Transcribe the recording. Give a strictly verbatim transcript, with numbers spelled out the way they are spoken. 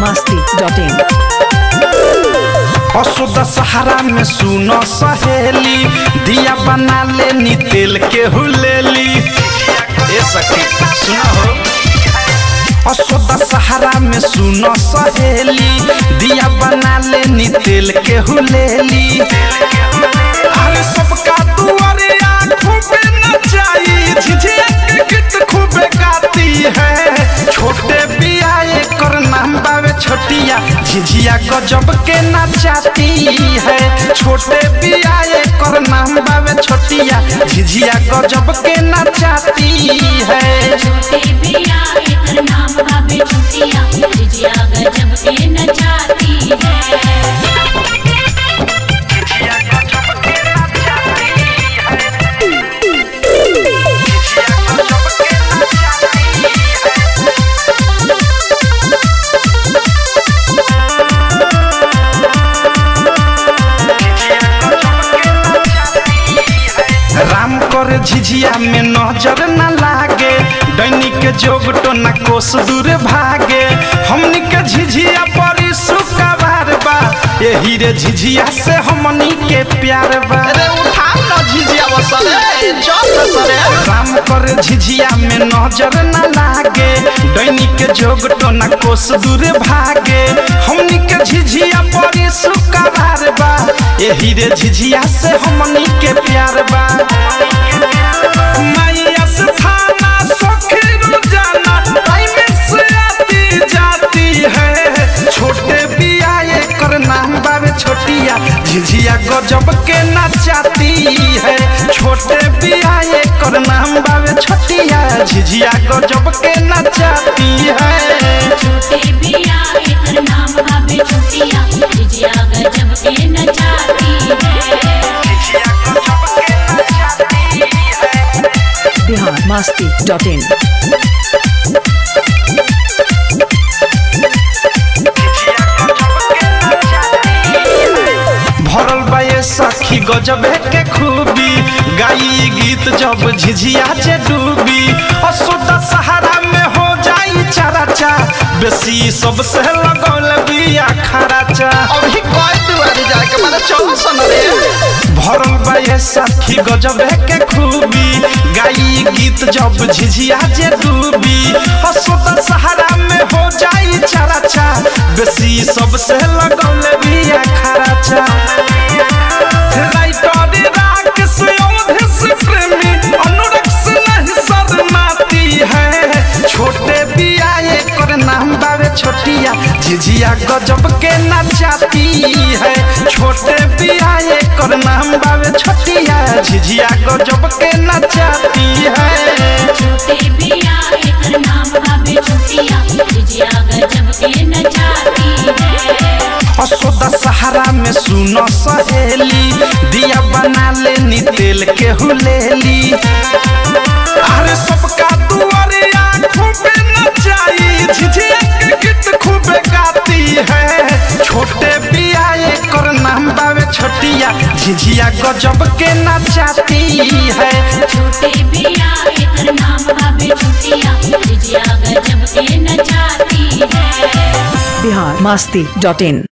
मस्ती dot इन। असुदा सहारा में सुनो सहेली दिया बना लेनी तेल के हुलेली। ए सखी सुना हो असुदा सहारा में सुनो सहेली दिया बना लेनी तेल के हुलेली। अरे सबका दुआरे खूबे नचाई झिझिया के गीत खूबे गाती है। छोटे बियाए कर नाम बावे छोटिया झिझिया गजब के नचाती है। छोटे बियाए कर नाम बावे छोटिया झिझिया गजब के नचाती है। छोटे बियाए कर नाम बावे छोटिया झिझिया गजब के नचाती है। राम कर झिझिया में नजर न लागे दैनिक के जोग तो न कोस दूर भागे। हमनी के झिझिया परी सुकवार बा यही रे झिझिया से हमनी के प्यार बा। अरे उठा ना झिझिया बसरे चल बसरे। राम कर झिझिया में नजर न लागे दैनिक के जोग तो न कोस दूर भागे। हमनी के झिझिया परी सुकवार बा यही रे झिझिया से हमनी के प्यार बा। मैया से थाना सखी रोजाना टाइम से आती जाती है। छोटे बियाए कर नाम बावे छोटिया झिझिया गजब के नचाती है। छोटे बियाए कर नाम बावे छोटिया झिझिया गजब के नचाती है। छोटे बियाए कर नाम बावे छोटिया झिझिया गजब के नचाती है। Bihar Masti dot in. भरल बाये सखी गजब के खूबी गाई गीत जब झिझिया जे डूबी। असुदा सहारा में हो जाई चराचा बेसी सबसे लगौल बिया खराचा। अभी कोई दुआरी जाए के माने चलो सन रे। भरल बाये सखी गजब के खूबी गाई गीत जब झिझिया जे डूबी। असुदा सहारा में हो जाई चराचा बेसी सबसे लगौल बिया खराचा। छोटे बियाए कर नाम बावे छोटिया झिझिया गजब के नचाती है। छोटे बियाए कर नाम बावे छोटिया झिझिया गजब के नचाती है। छोटे बियाए कर नाम बावे छोटिया झिझिया गजब के नचाती है। असुदा सहारा में सुनो सहेली दिया बना लेनी तेल के हुलेली। अरे सबका दुआरे खूबे नचाई झिझिया के गीत खूबे गाती है। छोटे बियाए कर नाम बावे छोटिया झिझिया गजब के नचाती है। छोटे बियाए कर नाम बावे छोटिया झिझिया गजब के नचाती है। बिहार मस्ती डॉट इन।